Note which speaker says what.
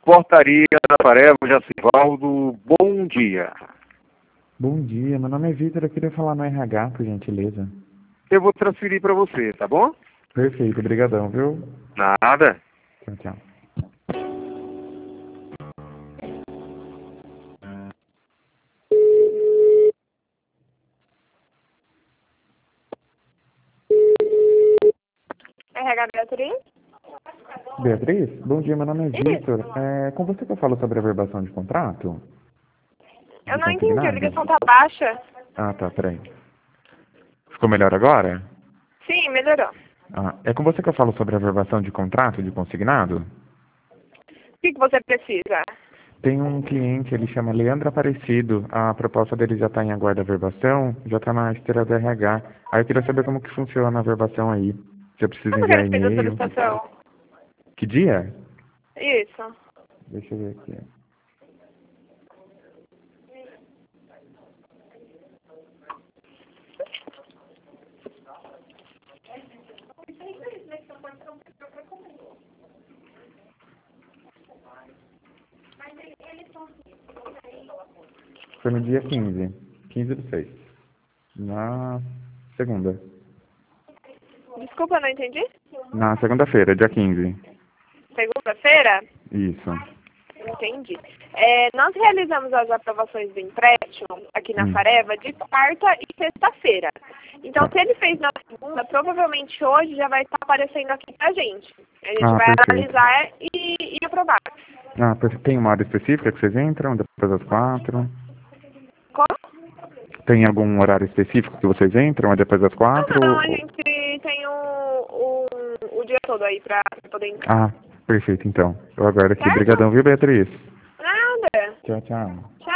Speaker 1: Portaria da Fareva, Jacivaldo, bom dia.
Speaker 2: Bom dia, meu nome é Vitor, eu queria falar no RH, por gentileza.
Speaker 1: Eu vou transferir para você, tá bom?
Speaker 2: Perfeito, obrigadão, viu?
Speaker 1: Nada.
Speaker 2: Tchau, tchau.
Speaker 3: RH Beatriz?
Speaker 2: Beatriz, bom dia, meu nome é Vitor.
Speaker 3: Isso.
Speaker 2: É com você que eu falo sobre a verbação de contrato?
Speaker 3: Eu
Speaker 2: De
Speaker 3: não entendi, a
Speaker 2: consignado?
Speaker 3: ligação tá baixa.
Speaker 2: Ah, tá, peraí. Ficou melhor agora?
Speaker 3: Sim, melhorou.
Speaker 2: Ah, é com você que eu falo sobre a verbação de contrato de consignado?
Speaker 3: O que você precisa?
Speaker 2: Tem um cliente, ele chama Leandro Aparecido. A proposta dele já está em aguarda verbação, já está na esteira do RH. Aí eu queria saber como que funciona a verbação aí. Se eu preciso
Speaker 3: Quando que
Speaker 2: enviar
Speaker 3: ele fez a
Speaker 2: e-mail.
Speaker 3: solicitação?
Speaker 2: Que dia?
Speaker 3: Isso.
Speaker 2: Deixa eu ver aqui. Foi no dia 15. 15/6. Na segunda.
Speaker 3: Desculpa, eu não entendi.
Speaker 2: Na segunda-feira, dia 15.
Speaker 3: Segunda-feira?
Speaker 2: Isso.
Speaker 3: Entendi. Nós realizamos as aprovações do empréstimo aqui na Fareva de quarta e sexta-feira. Então, se ele fez na segunda, provavelmente hoje já vai estar aparecendo aqui pra gente. A gente vai
Speaker 2: Perfeito.
Speaker 3: analisar e aprovar.
Speaker 2: Tem uma hora específica que vocês entram, depois das 4?
Speaker 3: Como?
Speaker 2: Tem algum horário específico que vocês entram, é depois das 4?
Speaker 3: Não, a gente tem o dia todo aí pra poder entrar.
Speaker 2: Perfeito, então. Eu aguardo aqui.
Speaker 3: Certo?
Speaker 2: Obrigadão, viu, Beatriz?
Speaker 3: Nada.
Speaker 2: Tchau, tchau.